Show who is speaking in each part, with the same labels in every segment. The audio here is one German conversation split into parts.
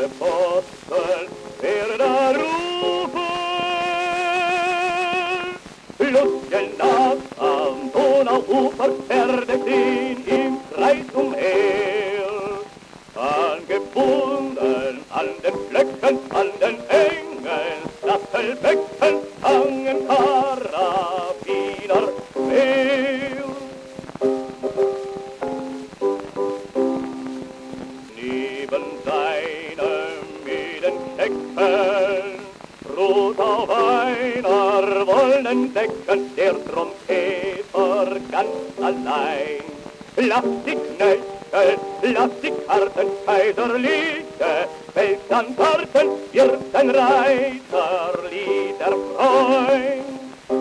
Speaker 1: Apostel werden da rufen. Lustgelass am Donauufer verdeckt ihn im Kreis umher. Angebunden an den Flecken, an den engen Sattelbecken, hangen Karabiner mehr. Neben seinem Edenschecken ruht auf einer wollenen Decken der Trompeter ganz allein. Lass die Knechte, lass die Karten kaiserliche, Feldstandarten wird ein Reiterlied erfreuen.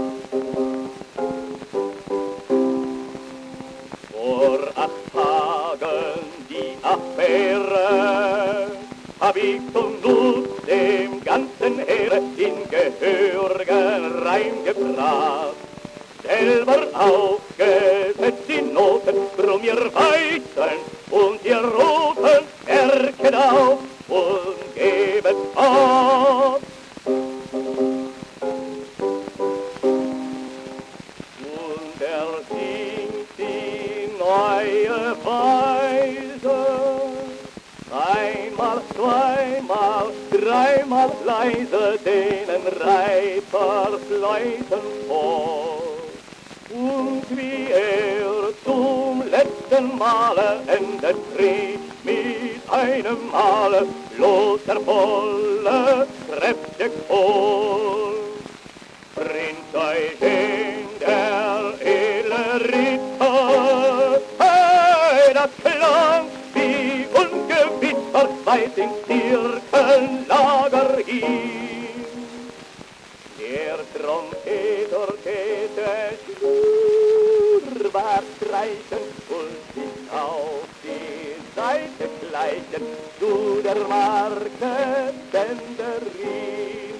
Speaker 1: Vor 8 Tagen die Affäre hab ich zum Nutz dem ganzen Heere in gehörigen Reim gebracht. Selber aufgesetzt die Noten, drum ihr Weißen und ihr Roten, merket auf und gebet auf. Und singt die neue Weise, einmal, zweimal, dreimal leise denen Reitersleuten vor. Und wie zum letzten Male endet Krieg mit einem Male, los der volle, kräftig voll. Bringt euch in der edle Ritter, hey, das klang wie Ungewitter weit ins Zirkellager hin. Der Trompeter täte schnurrbar streichen und sich auf die Seite gleichen zu der Marke Bänderin.